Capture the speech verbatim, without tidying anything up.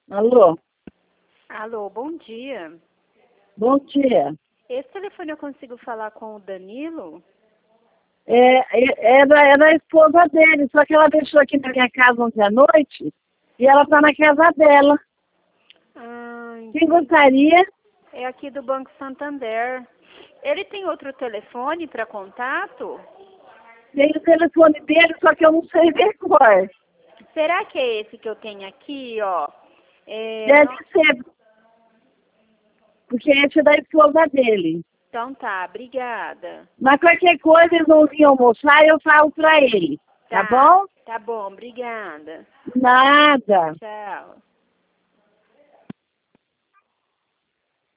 Alô? Alô, bom dia. Bom dia. Esse telefone eu consigo falar com o Danilo? É, é, é, da, é da esposa dele, só que ela deixou aqui na minha casa ontem à noite e ela está na casa dela. Ah, Quem gostaria? é aqui do Banco Santander. Ele tem outro telefone para contato? Tem o telefone dele, só que eu não sei decor. Será que é esse que eu tenho aqui, ó? É, Deve não- ser, porque esse é da esposa dele. Então tá, obrigada. Mas qualquer coisa, eles vão vir almoçar e eu falo pra ele. Tá bom? Tá bom, obrigada. Nada. Tchau.